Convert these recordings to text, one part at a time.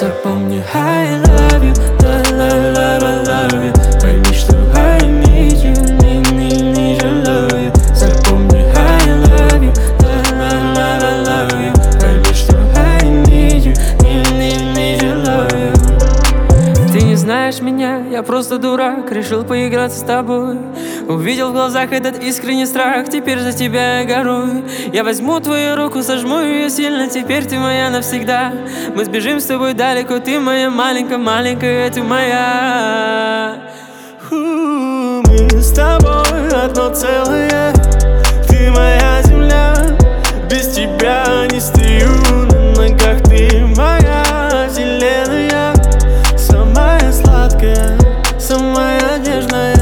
Запомни, I love you, love you. Пойми, что I need you, need you, love you. Запомни, I love you, love you. Пойми, что I need you, need you, love you. Ты не знаешь меня, я просто дурак, решил поиграться с тобой. Увидел в глазах этот искренний страх, теперь за тебя я горую. Я возьму твою руку, сожму ее сильно, теперь ты моя навсегда. Мы сбежим с тобой далеко, ты моя маленькая, ты моя. Мы с тобой одно целое, ты моя земля. Без тебя не стою на ногах, ты моя вселенная. Самая сладкая, самая нежная.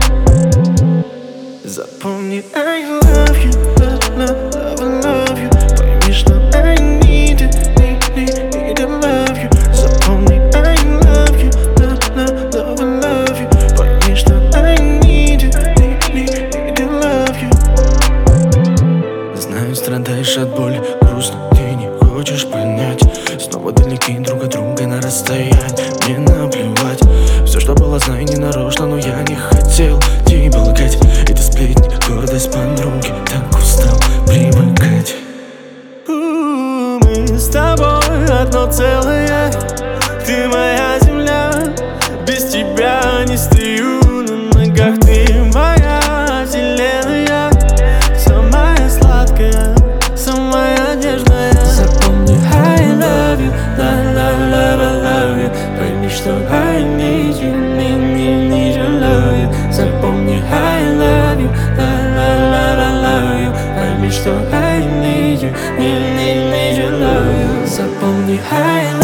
Запомни, I love you, love you. Пойми, что I need you, need to love you. Запомни, I love you, love you. Пойми, что I need you, need to love you. Знаю, страдаешь от боли, грустно, ты не хочешь понять. Снова далеки друг от друга на расстоянии. Мне наплевать, все, что было, знаю, не нарочно, но я не хотел тебя лгать. Это сплетни, гордость подруги, так устал привыкать. Мы с тобой одно целое, ты моя земля. Без тебя не стою на ногах, ты моя вселенная. Самая сладкая, самая нежная. Запомни, I love you, love you. Пойми, что I need you, need you, love you. Запомни, I love you, love you. Пойми, что I need you, need you, love you. Запомни, I